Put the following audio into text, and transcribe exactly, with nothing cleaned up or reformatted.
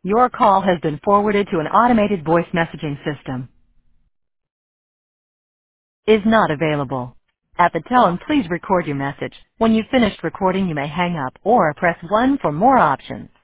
Your call has been forwarded to an automated voice messaging system. Is not available. At the tone, please record your message. When you've finished recording, you may hang up or press one for more options.